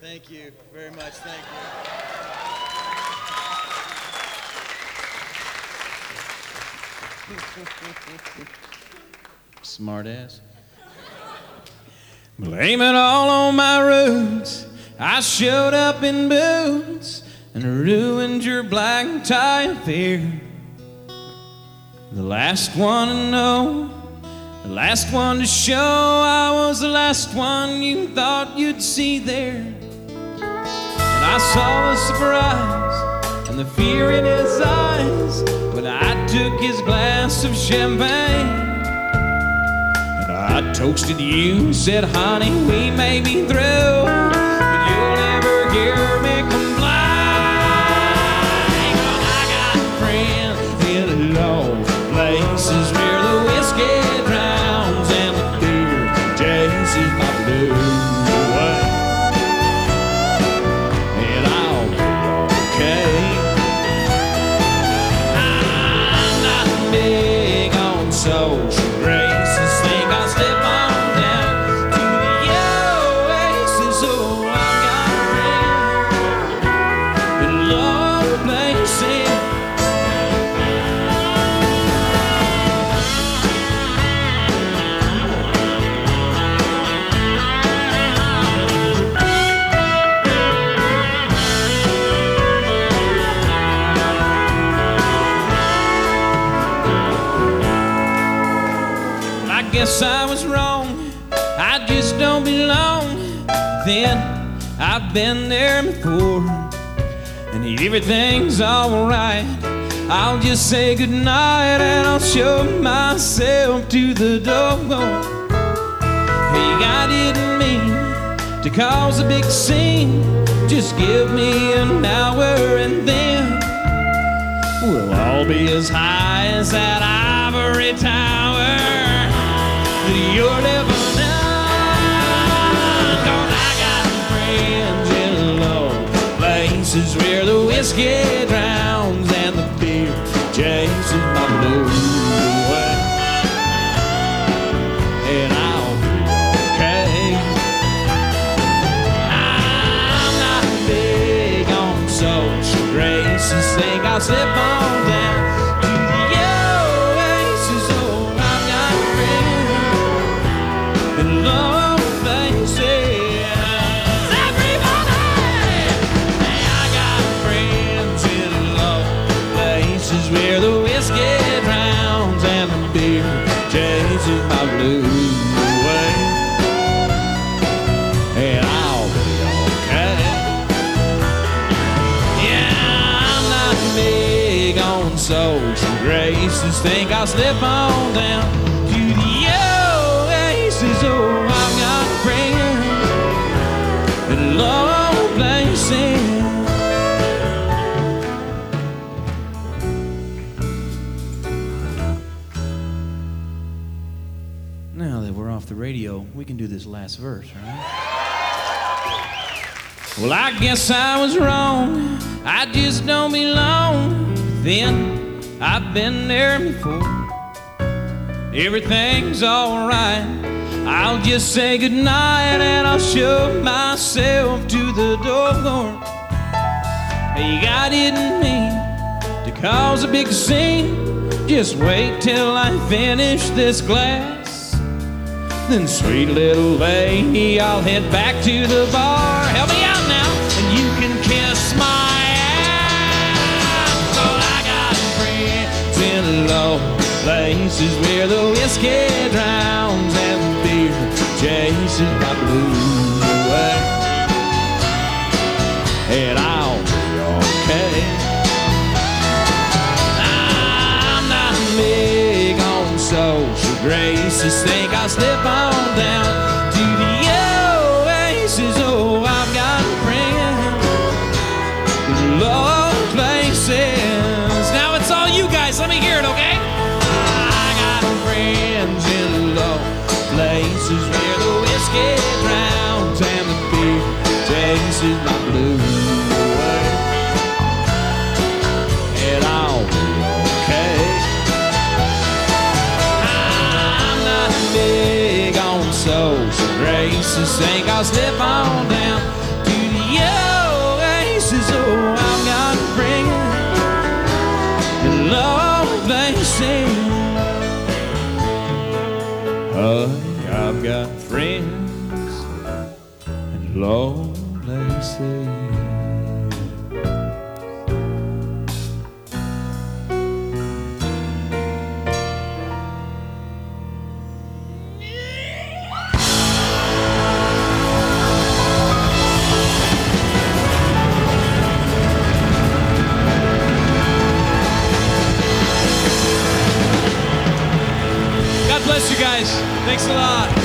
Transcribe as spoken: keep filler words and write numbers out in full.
Thank you very much. Thank you. Smart ass. Blame it all on my roots. I showed up in boots and ruined your black tie affair. The last one to know, the last one to show, I was the last one you thought you'd see there. And I saw the surprise and the fear in his eyes when I took his glass of champagne. I toasted you, said, honey, we may be through, but you'll never hear me complain. 'Cause I got friends in low places where the whiskey drowns and the beer chases my blues away. And I'll be okay. I'm not big on social graces. Think I'll slip on down to the oasis. Oh, I've got a friend in low places. I guess I was wrong, I just don't belong. Then I've been there before, and everything's alright. I'll just say goodnight and I'll show myself to the door. Hey, I didn't mean to cause a big scene. Just give me an hour and then we'll all be as high as that ivory tower that you're living on. 'Cause I got friends in low places where the whiskey drowns and the beer chases my blues away. And I'll be okay. I'm not big on social graces. Think I'll slip on down to the oasis. Oh, I've got friends in low places. Everybody! Hey, I got friends in low places where the whiskey drowns and the beer chases my blues away. And I'll be okay. Yeah, I'm not big on social graces. Think I'll slip on down to the oasis. Oh, I've got friends in low places. Now that we're off the radio, we can do this last verse, right? Well, I guess I was wrong, I just don't belong. Then I've been there before, everything's alright. I'll just say goodnight and I'll show myself to the door. Hey, I didn't mean to cause a big scene. Just wait till I finish this glass. Then, sweet little lady, I'll head back to the bar. Help me out now, and you can kiss my ass. Oh, I got friends in low places where the whiskey drowns and the beer chases my blues away. And I'll be okay. I'm not big on social graces. Think I'll slip on down to the oasis. Oh, I've got friends in low places. Now it's all you guys. Let me hear it, okay? I got friends in low places where the whiskey drowns and the beer chases my blues away. And I'll be okay. I'm not big on social graces. Think I'll slip on down to the low places. God bless you guys. Thanks a lot.